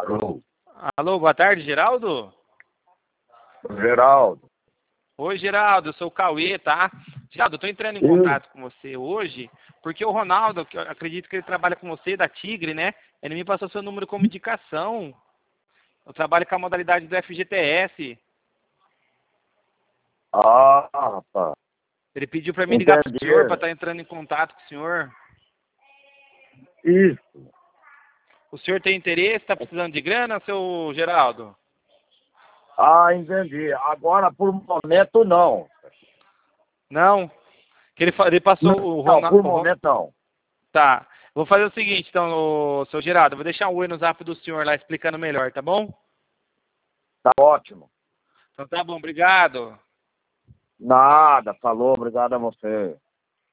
Alô, Alô, boa tarde, Geraldo? Geraldo. Oi, Geraldo, eu sou o Cauê, tá? Geraldo, eu tô entrando em contato com você hoje, porque o Ronaldo, que eu acredito que ele trabalha com você, da Tigre, né? Ele me passou seu número como indicação. Eu trabalho com a modalidade do FGTS. Ah, rapaz. Ele pediu para mim ligar pro Entendi. senhor, para estar entrando em contato com o senhor. Isso. O senhor tem interesse, tá precisando de grana, seu Geraldo? Ah, entendi. Agora, por momento, não. Não? Que ele passou o Não, por Ronaldo. momento, não. Tá. Vou fazer o seguinte, então, seu Geraldo, eu vou deixar um oi no zap do senhor lá explicando melhor, tá bom? Tá ótimo. Então tá bom, obrigado. Nada, falou. Obrigado a você.